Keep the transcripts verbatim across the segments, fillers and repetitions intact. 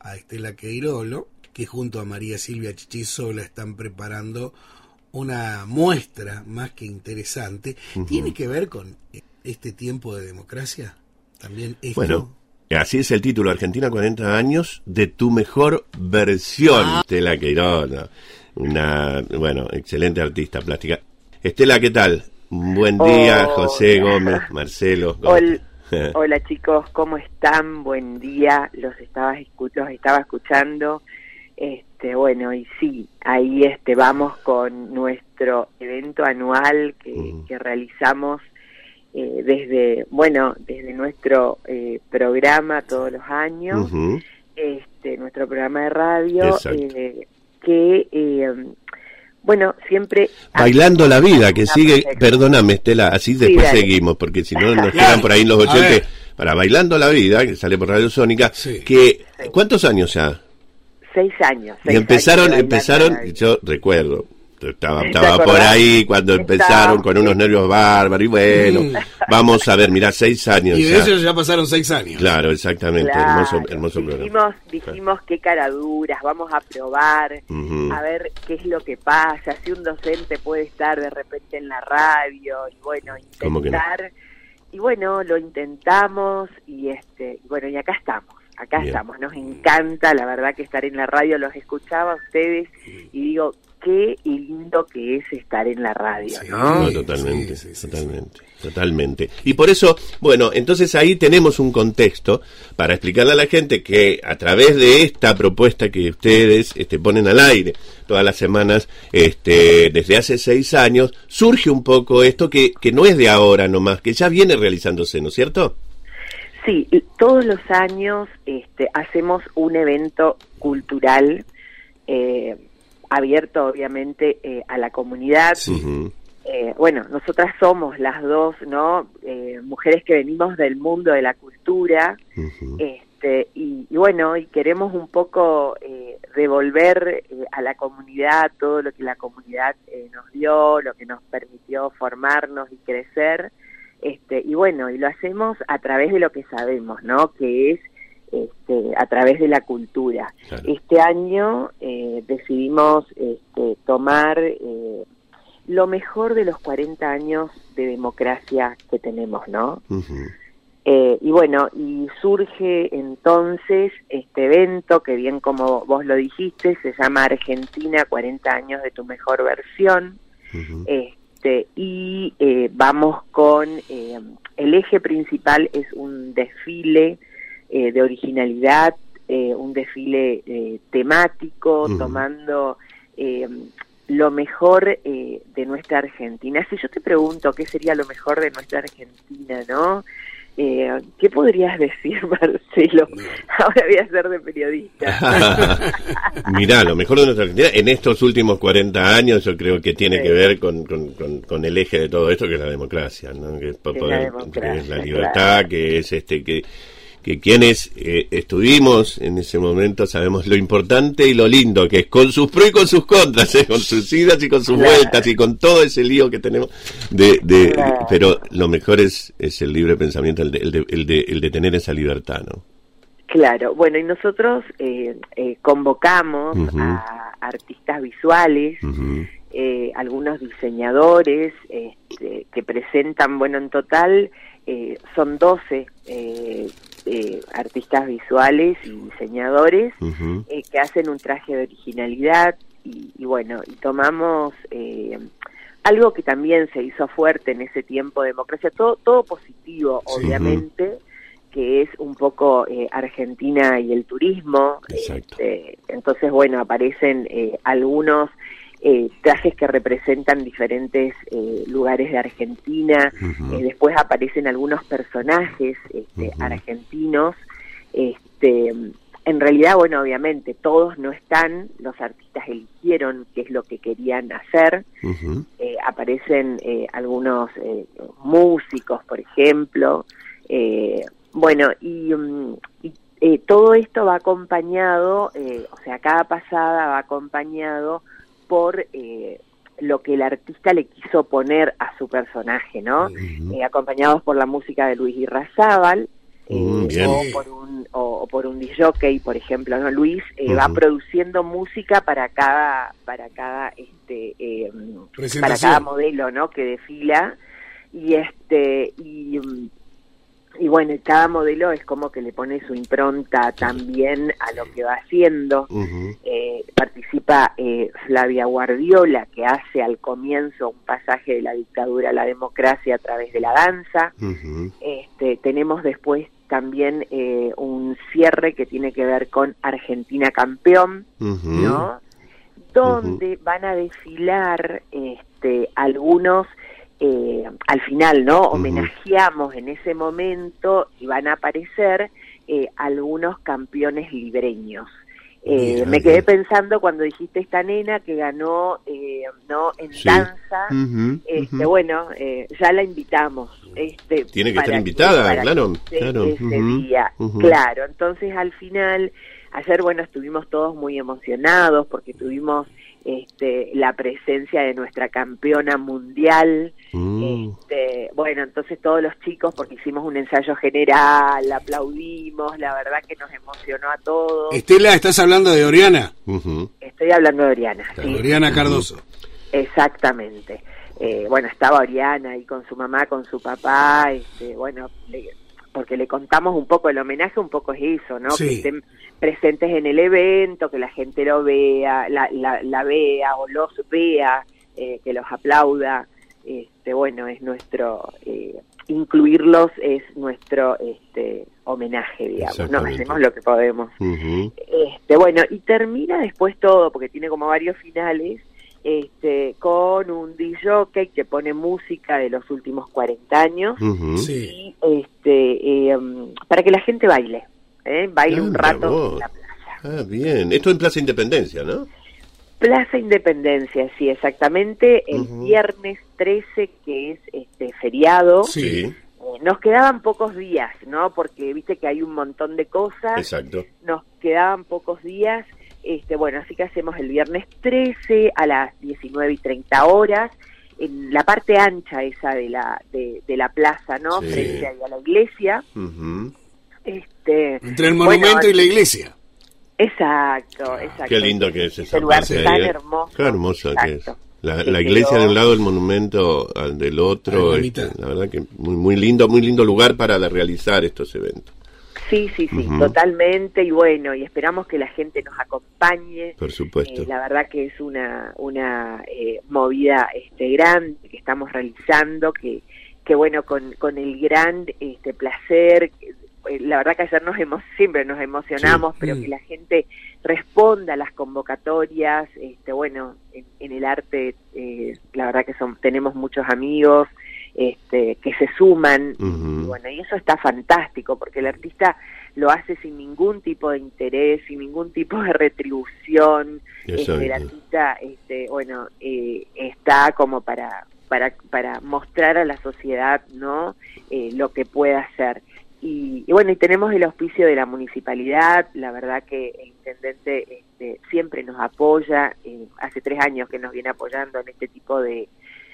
a Estela Queirolo, que junto a María Silvia Chichisola están preparando una muestra más que interesante. Uh-huh. ¿Tiene que ver con este tiempo de democracia? También esto. Bueno, así es el título, Argentina cuarenta años de tu mejor versión. Ah. Estela Queirolo, una, bueno, excelente artista plástica. Estela, ¿qué tal? Buen día, oh, José Gómez, Marcelo. Hola, hola chicos, ¿cómo están? Buen día, los estaba, escu- los estaba escuchando. Este, bueno, y sí, ahí este vamos con nuestro evento anual que, uh-huh. que realizamos eh, desde, bueno, desde nuestro eh, programa todos los años, uh-huh. este, nuestro programa de radio, eh, que, eh, bueno, siempre... Bailando la vida, que sigue, perfecto. Perdóname Estela, así después sí, seguimos, porque si no nos quedan por ahí en los ochenta, para Bailando la Vida, que sale por Radio Sónica, sí. que sí. ¿cuántos años ya? Seis años. Seis y empezaron, años empezaron, yo recuerdo, estaba, estaba por ahí cuando empezaron con unos nervios bárbaros, y bueno, mm. vamos a ver, mirá, seis años. Y de ya. eso ya pasaron seis años. Claro, exactamente, claro. hermoso, hermoso dijimos, programa. Dijimos qué caraduras, vamos a probar, uh-huh. a ver qué es lo que pasa, si un docente puede estar de repente en la radio, y bueno, intentar, no? y bueno, lo intentamos, y este, y bueno, y acá estamos. Acá Bien. estamos, nos encanta, la verdad que estar en la radio, los escuchaba a ustedes y digo, qué lindo que es estar en la radio, sí, ¿no? no totalmente, sí, sí, sí, totalmente, sí. totalmente. Y por eso, bueno, entonces ahí tenemos un contexto para explicarle a la gente que a través de esta propuesta que ustedes este, ponen al aire todas las semanas, este, desde hace seis años, surge un poco esto que, que no es de ahora nomás, que ya viene realizándose, ¿no es cierto? Sí, todos los años este, hacemos un evento cultural eh, abierto obviamente eh, a la comunidad. Sí. Eh, bueno, nosotras somos las dos, ¿no? Eh, mujeres que venimos del mundo de la cultura, uh-huh. este, y, y bueno, y queremos un poco eh, devolver eh, a la comunidad todo lo que la comunidad eh, nos dio, lo que nos permitió formarnos y crecer. Este, y bueno, y lo hacemos a través de lo que sabemos, ¿no? Que es este, a través de la cultura. Claro. Este año eh, decidimos este, tomar eh, lo mejor de los cuarenta años de democracia que tenemos, ¿no? Uh-huh. Eh, y bueno, y surge entonces este evento que bien como vos lo dijiste, se llama Argentina cuarenta años de tu mejor versión. Uh-huh. eh, Este, y eh, vamos con, eh, el eje principal es un desfile eh, de originalidad, eh, un desfile eh, temático, uh-huh. tomando eh, lo mejor eh, de nuestra Argentina. Si yo te pregunto qué sería lo mejor de nuestra Argentina, ¿no? Eh, ¿Qué podrías decir, Marcelo? Ahora voy a ser de periodista. Mirá, lo mejor de nuestra Argentina en estos últimos cuarenta años yo creo que tiene sí. que ver con, con, con, con el eje de todo esto, que es la democracia, ¿no? Que es, poder, la, democracia, que es la libertad, claro. que es este que que quienes eh, estuvimos en ese momento sabemos lo importante y lo lindo que es, con sus pros y con sus contras, ¿eh? Con sus idas y con sus claro. vueltas y con todo ese lío que tenemos de, de claro. pero lo mejor es es el libre pensamiento, el de, el de, el de, el de tener esa libertad, ¿no? Claro, bueno, y nosotros eh, eh, convocamos uh-huh. a artistas visuales, uh-huh. eh, algunos diseñadores este, que presentan, bueno, en total eh, son doce eh, eh, artistas visuales y diseñadores uh-huh. eh, que hacen un traje de originalidad y, y bueno, y tomamos eh, algo que también se hizo fuerte en ese tiempo de democracia, todo, todo positivo, sí. obviamente, que es un poco eh, Argentina y el turismo. Este, entonces, bueno, aparecen eh, algunos eh, trajes que representan diferentes eh, lugares de Argentina, uh-huh. eh, después aparecen algunos personajes este, uh-huh. argentinos. Este, en realidad, bueno, obviamente, todos no están, los artistas eligieron qué es lo que querían hacer. Uh-huh. Eh, aparecen eh, algunos eh, músicos, por ejemplo, eh, Bueno, y, y eh, todo esto va acompañado, eh, o sea, cada pasada va acompañado por eh, lo que el artista le quiso poner a su personaje, ¿no? Uh-huh. Eh, acompañados por la música de Luis Irrazábal, eh, uh, o por un o, o por un disc jockey, por ejemplo, ¿no? Luis eh, uh-huh. va produciendo música para cada para cada este eh, para cada modelo, ¿no? que desfila, y este y y bueno, cada modelo es como que le pone su impronta también a lo que va haciendo. Uh-huh. Eh, participa eh, Flavia Guardiola, que hace al comienzo un pasaje de la dictadura a la democracia a través de la danza. Uh-huh. Este, tenemos después también eh, un cierre que tiene que ver con Argentina Campeón, uh-huh. ¿no? Donde uh-huh. van a desfilar este, algunos... Eh, al final, ¿no? Homenajeamos uh-huh. en ese momento y van a aparecer eh, algunos campeones libreños. Eh, yeah, me quedé yeah. pensando cuando dijiste esta nena que ganó, eh, ¿no? En sí. danza. Uh-huh, este, uh-huh. Bueno, eh, ya la invitamos. Este, Tiene que estar invitada, que, claro. Ese, claro. ese uh-huh, día, uh-huh. claro. Entonces, al final, ayer, bueno, estuvimos todos muy emocionados porque tuvimos Este, la presencia de nuestra campeona mundial, mm. este, bueno, entonces todos los chicos, porque hicimos un ensayo general, aplaudimos, la verdad que nos emocionó a todos. Estela, ¿estás hablando de Oriana? Uh-huh. Estoy hablando de Oriana, sí. Oriana Cardoso. Exactamente. Eh, bueno, estaba Oriana ahí con su mamá, con su papá, este, bueno, le, porque le contamos un poco, el homenaje un poco es eso, ¿no? Sí. Que estén presentes en el evento, que la gente lo vea, la, la, la vea o los vea, eh, que los aplauda. Este, bueno, es nuestro, eh, incluirlos es nuestro este homenaje, digamos, ¿no? Hacemos lo que podemos. Uh-huh. Este, bueno, y termina después todo, porque tiene como varios finales, este, con un disc jockey que pone música de los últimos cuarenta años, uh-huh. y este, eh, para que la gente baile. ¿Eh? Baile ah, un rato vos. en la playa. Ah, bien. Esto en Plaza Independencia, ¿no? Plaza Independencia, sí, exactamente. El uh-huh. viernes trece, que es este feriado. Sí. Eh, nos quedaban pocos días, ¿no? Porque viste que hay un montón de cosas. Exacto. Nos quedaban pocos días. Este, bueno, así que hacemos el viernes trece a las diecinueve y treinta horas. En la parte ancha esa de la de, de la plaza, ¿no? Sí. Frente ahí a la iglesia. Uh-huh. Este, entre el monumento bueno, y la iglesia. Exacto, exacto. Qué lindo que es esa lugar parte tan ahí, ¿eh? hermoso. Qué hermoso exacto. que es. La, la iglesia quedó... de un lado, el monumento al del otro. La, este, la verdad que muy muy lindo, muy lindo lugar para realizar estos eventos. Sí, sí, sí, uh-huh. totalmente, y bueno, y esperamos que la gente nos acompañe. Por supuesto. Eh, la verdad que es una una eh, movida este grande que estamos realizando, que que bueno, con con el gran este placer. La verdad que ayer nos hemos, siempre nos emocionamos, sí. pero mm. que la gente responda a las convocatorias, este bueno, en, en el arte, eh, la verdad que son, tenemos muchos amigos este que se suman, uh-huh. y bueno, y eso está fantástico, porque el artista lo hace sin ningún tipo de interés, sin ningún tipo de retribución. Este, el artista, este bueno, eh, está como para, para, para mostrar a la sociedad, ¿no? Eh, lo que puede hacer. Y, y bueno, y tenemos el auspicio de la municipalidad, la verdad que el intendente este, siempre nos apoya, eh, hace tres años que nos viene apoyando en este tipo de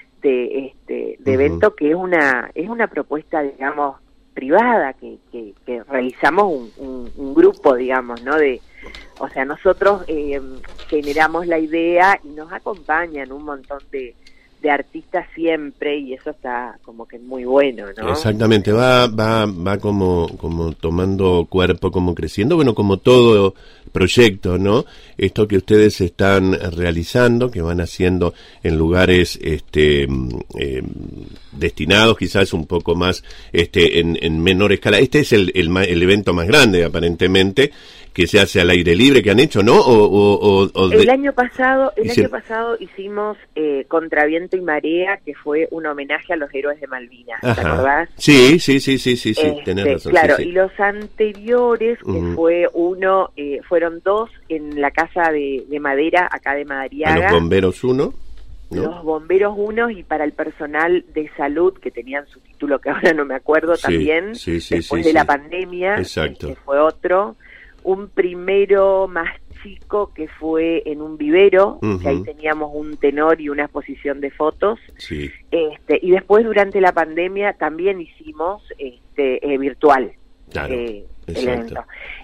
de este de uh-huh. evento, que es una es una propuesta, digamos, privada, que, que, que realizamos un, un, un grupo, digamos, ¿no? De, o sea, nosotros eh, generamos la idea y nos acompañan un montón de de artistas siempre, y eso está como que muy bueno, ¿no? Exactamente, va va va como como tomando cuerpo, como creciendo, bueno, como todo proyecto, ¿no? Esto que ustedes están realizando, que van haciendo en lugares este eh, destinados quizás un poco más este en, en menor escala. Este es el, el el evento más grande aparentemente que se hace al aire libre que han hecho, ¿no? O, o, o de... El año pasado, el Hici... año pasado hicimos eh, Contra Viento y Marea, que fue un homenaje a los héroes de Malvinas, ¿te acordás? Sí, sí, sí, sí, sí, sí, este, tenés razón. Claro, sí, sí. Y los anteriores, que uh-huh. fue uno, eh, fueron dos en la casa de, de madera, acá de Madariaga. A los bomberos uno, ¿no? Los bomberos uno, y para el personal de salud, que tenían su título que ahora no me acuerdo, sí, también, sí, sí, después sí, de sí. la pandemia, Exacto. Este, fue otro. Un primero más chico que fue en un vivero, uh-huh. que ahí teníamos un tenor y una exposición de fotos. Sí. Este, y después durante la pandemia también hicimos este eh, virtual. Claro. Eh, el evento.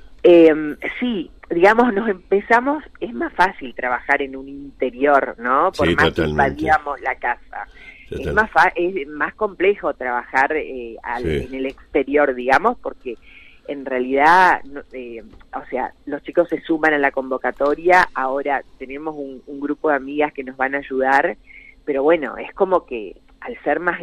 Eh, sí, digamos, nos empezamos, es más fácil trabajar en un interior, ¿no? Por sí, más totalmente. que invadíamos la casa. Total. Es más fa es más complejo trabajar eh, al, sí. en el exterior, digamos, porque en realidad, eh, o sea, los chicos se suman a la convocatoria, ahora tenemos un, un grupo de amigas que nos van a ayudar, pero bueno, es como que al ser más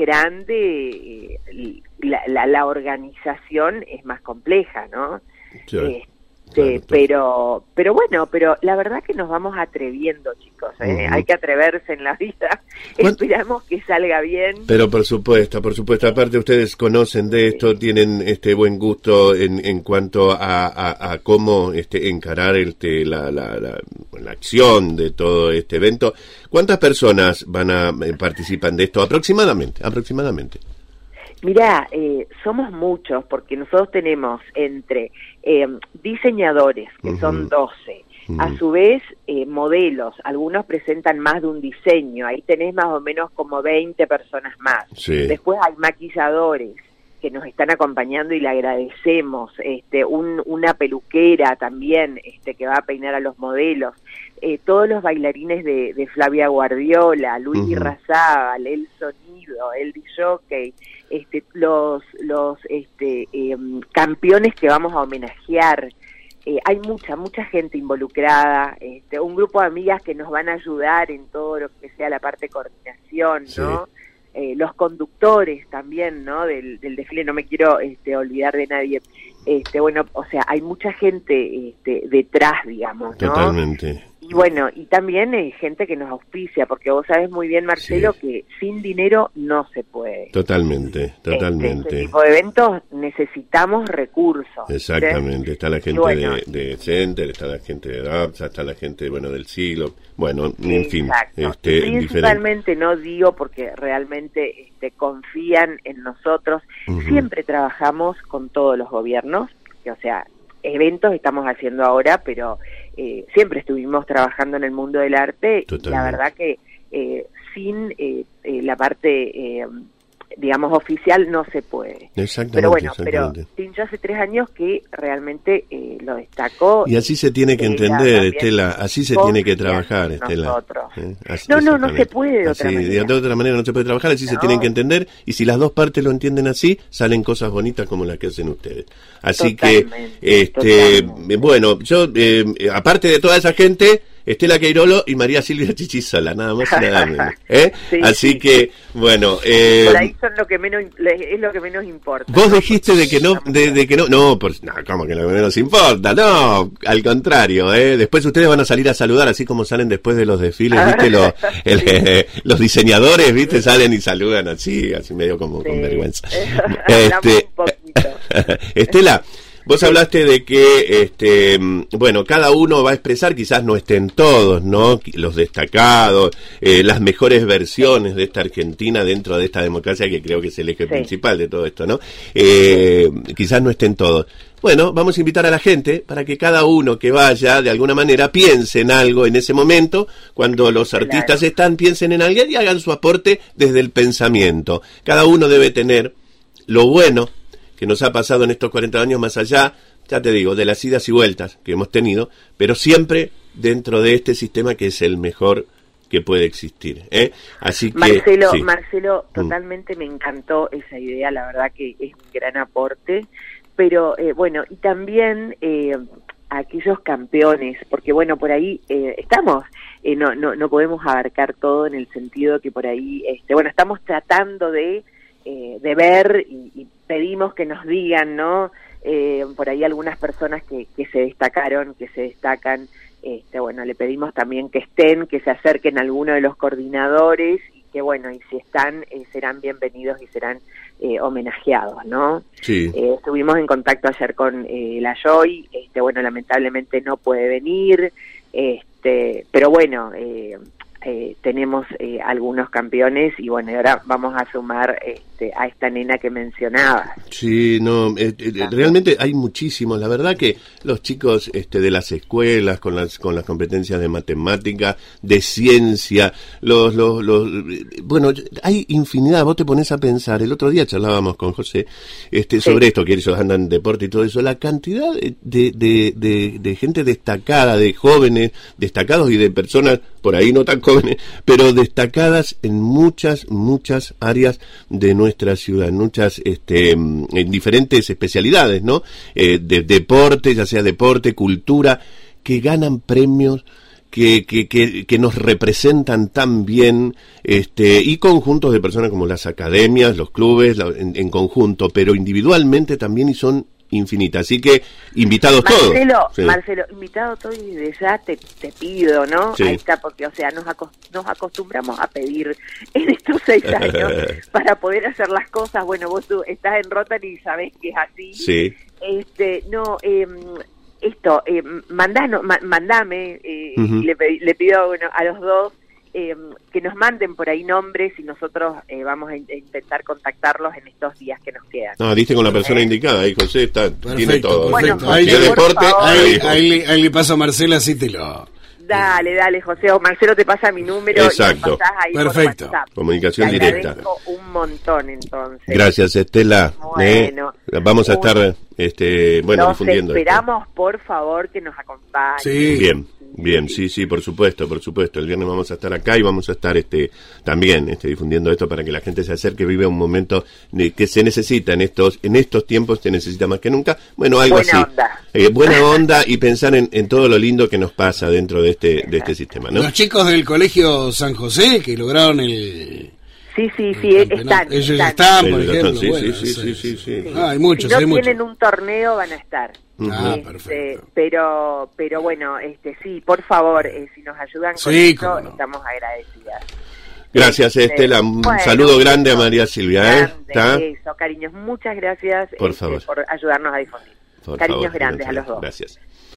grande, eh, la, la, la organización es más compleja, ¿no? Sí. Eh, Este, pero pero bueno, pero la verdad que nos vamos atreviendo, chicos, ¿eh? Uh-huh. Hay que atreverse en la vida. ¿Cuánto? Esperamos que salga bien. Pero por supuesto, por supuesto, aparte ustedes conocen de esto, sí. tienen este buen gusto en, en cuanto a, a, a cómo este encarar este la, la, la, la acción de todo este evento. ¿Cuántas personas van a eh, participan de esto aproximadamente? Aproximadamente. Mirá, eh, somos muchos, porque nosotros tenemos entre eh, diseñadores, que uh-huh. son doce, uh-huh. a su vez eh, modelos, algunos presentan más de un diseño, ahí tenés más o menos como veinte personas más. Sí. Después hay maquilladores que nos están acompañando y le agradecemos, este, un, una peluquera también este, que va a peinar a los modelos, eh, todos los bailarines de, de Flavia Guardiola, Luis uh-huh. Irrazábal, el sonido, el disjockey, este, los los este, eh, campeones que vamos a homenajear. Eh, hay mucha, mucha gente involucrada, este, un grupo de amigas que nos van a ayudar en todo lo que sea la parte de coordinación, sí. ¿no? Eh, los conductores también, ¿no? Del, del desfile, no me quiero este, olvidar de nadie. Este, bueno, o sea, hay mucha gente este, detrás, digamos, ¿no? Totalmente. Y bueno, y también hay gente que nos auspicia, porque vos sabés muy bien, Marcelo, sí. que sin dinero no se puede. Totalmente, totalmente. Este, este tipo de eventos necesitamos recursos. Exactamente, ¿sí? Está la gente bueno, de, de Center, está la gente de DAPSA, está la gente, bueno, del siglo, bueno, en fin. Este, principalmente diferente. No digo porque realmente este, confían en nosotros, uh-huh. siempre trabajamos con todos los gobiernos, que, o sea, eventos estamos haciendo ahora, pero eh, siempre estuvimos trabajando en el mundo del arte. Totalmente. Y la verdad que eh, sin eh, eh, la parte, eh, digamos, oficial no se puede. Exactamente. Pero bueno, pero Tincho hace tres años que realmente eh, lo destacó. Y así se tiene que eh, entender, Estela, así se tiene que trabajar, Estela. ¿Eh? No, no, no se puede de otra así, manera. De otra manera no se puede trabajar, así no. se tienen que entender, y si las dos partes lo entienden así, salen cosas bonitas como las que hacen ustedes. Así totalmente, que, este, totalmente. bueno, yo, eh, aparte de toda esa gente, Estela Queirolo y María Silvia Chichisola, nada más y nada menos. ¿eh? Sí, Así sí, que, sí. bueno... Eh, por ahí son lo que menos, es lo que menos importa. Vos ¿no? dijiste de que no, de, de que no, no, por, no, ¿cómo que lo que menos importa? No, al contrario, ¿eh? Después ustedes van a salir a saludar, así como salen después de los desfiles, ¿viste? Los, el, eh, los diseñadores, ¿viste? Salen y saludan así, así medio como sí. con vergüenza. este, Estela... Vos hablaste de que, este, bueno, cada uno va a expresar, quizás no estén todos, ¿no? Los destacados, eh, las mejores versiones de esta Argentina dentro de esta democracia, que creo que es el eje sí. principal de todo esto, ¿no? Eh, quizás no estén todos. Bueno, vamos a invitar a la gente para que cada uno que vaya, de alguna manera, piense en algo en ese momento, cuando los artistas claro. están, piensen en alguien y hagan su aporte desde el pensamiento. Cada uno debe tener lo bueno que nos ha pasado en estos cuarenta años, más allá, ya te digo, de las idas y vueltas que hemos tenido, pero siempre dentro de este sistema que es el mejor que puede existir, ¿eh? Así que Marcelo, sí. Marcelo, totalmente mm. me encantó esa idea, la verdad que es un gran aporte, pero eh, bueno, y también eh, aquellos campeones, porque bueno, por ahí eh, estamos, eh, no, no, no podemos abarcar todo en el sentido que por ahí, este, bueno, estamos tratando de Eh, de ver y, y pedimos que nos digan, ¿no? Eh, por ahí algunas personas que, que se destacaron, que se destacan, este, bueno, le pedimos también que estén, que se acerquen a alguno de los coordinadores y que, bueno, y si están, eh, serán bienvenidos y serán eh, homenajeados, ¿no? Sí. Eh, estuvimos en contacto ayer con eh, la Joy, este, bueno, lamentablemente no puede venir, este, pero bueno, eh, eh, tenemos eh, algunos campeones y bueno, ahora vamos a sumar este, a esta nena que mencionabas. Sí, no, eh, eh, realmente hay muchísimos. La verdad que los chicos este, de las escuelas con las con las competencias de matemática, de ciencia, los, los, los, bueno, hay infinidad. Vos te pones a pensar. El otro día charlábamos con José este, sobre sí. esto, que ellos andan en deporte y todo eso. La cantidad de, de, de, de gente destacada, de jóvenes destacados y de personas por ahí no tan jóvenes, pero destacadas en muchas, muchas áreas de nuestra ciudad, en muchas, este, en diferentes especialidades, ¿no? Eh, de deporte, ya sea deporte, cultura, que ganan premios, que, que, que, que nos representan tan bien, este, y conjuntos de personas como las academias, los clubes, la, en, en conjunto, pero individualmente también y son infinitas, así que invitados Marcelo, todos. Sí. Marcelo, invitado todo y desde ya te, te pido, ¿no? Sí. Ahí está, porque o sea, nos, acost nos acostumbramos a pedir en estos seis años para poder hacer las cosas. Bueno, vos tú estás en Rotary y sabés que es así. Sí. Este, no, eh, esto, eh, mandano, ma mandame, eh, uh-huh. le, le pido bueno, a los dos Eh, que nos manden por ahí nombres y nosotros eh, vamos a, in a intentar contactarlos en estos días que nos quedan. Ah, diste con la persona eh. indicada, ahí José está, perfecto, tiene todo. Perfecto. Bueno, ahí, José, deporte, ahí, ahí, ahí le paso a Marcela, así te lo... Dale, dale, José, o Marcelo te pasa mi número. Exacto. Y me pasás ahí perfecto. Por WhatsApp. Comunicación te directa. un montón, entonces. Gracias, Estela. Bueno. Eh, vamos a estar, este, bueno, Los difundiendo esperamos, esto. por favor, que nos acompañen. Sí. Bien. Bien, sí, sí, por supuesto, por supuesto. El viernes vamos a estar acá y vamos a estar este también este difundiendo esto para que la gente se acerque, vive un momento de, que se necesita en estos en estos tiempos, se necesita más que nunca. Bueno, algo buena así. Onda. Eh, buena onda y pensar en, en todo lo lindo que nos pasa dentro de este de este sistema, ¿no? Los chicos del Colegio San José que lograron el Sí, sí, sí, están. Ellos están, están por ejemplo. Sí, bueno, sí, sí, sí, sí, sí. sí. Ah, hay muchos, si no hay muchos. tienen un torneo van a estar. Ah, este, perfecto. Pero, pero bueno, este, sí, por favor, eh, si nos ayudan con sí, eso, no. estamos agradecidas. Gracias, este, Estela. Un bueno, saludo grande a María Silvia. Grande, ¿eh? ¿Está? Eso, cariños, muchas gracias por, este, favor. por ayudarnos a difundir. Por Cariños favor, grandes gracias. a los dos. Gracias.